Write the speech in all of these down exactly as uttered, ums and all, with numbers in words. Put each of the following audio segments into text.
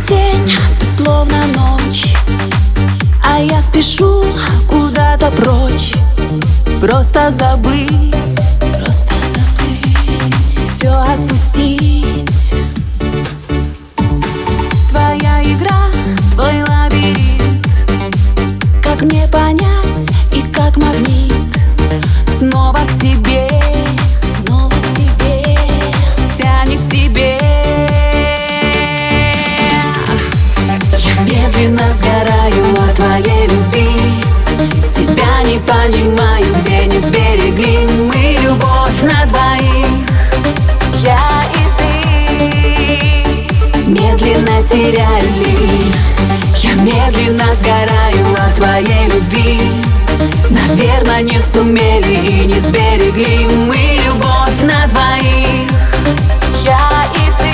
тень, ты словно ночь, а я спешу куда-то прочь. Просто забыть, просто забыть, все отпустить. Твоя игра, твой лабиринт, как мне понять и как магнит. Снова к тебе, снова к тебе, тянет к тебе. Я медленно сгораю от твоей любви. Себя не понимаю, где не сберегли мы любовь на двоих. Я и ты медленно теряли. Я медленно сгораю от твоей любви. Наверное, не сумели и не сберегли мы любовь на двоих. Я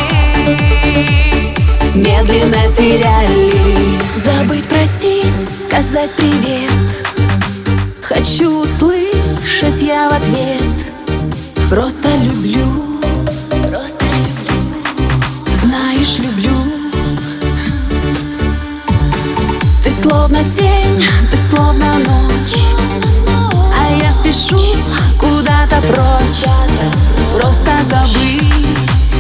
и ты медленно теряли. Забыть, простить, сказать привет. Хочу услышать я в ответ. Просто люблю, просто люблю, знаешь, люблю. Ты словно тень, ты словно ночь, а я спешу куда-то прочь. Просто забыть,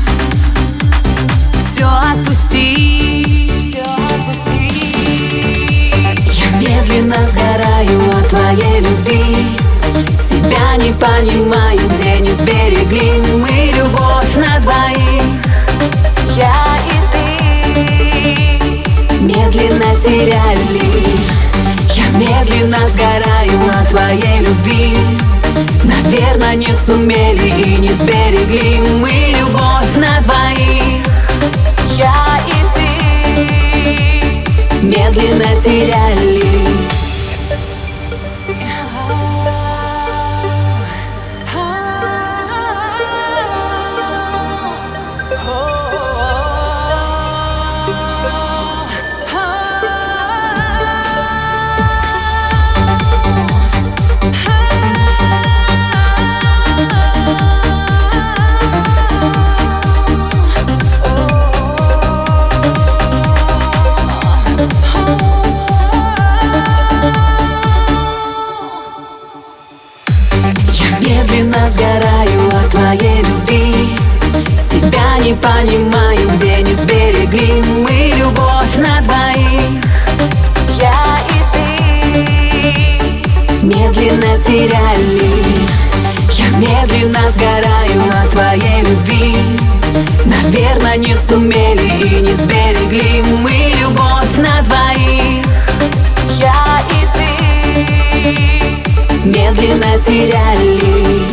все отпустить, все отпустить. Я медленно сгораю от твоей любви. Себя не понимаю, где не сберегли мы любовь на двоих. Я и ты медленно теряли. Я медленно сгораю от твоей любви. Наверное, не сумели и не сберегли мы любовь на двоих. Я и ты медленно теряли. Медленно сгораю от твоей любви. Себя не понимаю, где не сберегли мы любовь на двоих. Я и ты медленно теряли. Я медленно сгораю от твоей любви. Наверное, не сумели и не сберегли мы любовь на двоих. Я и ты медленно теряли.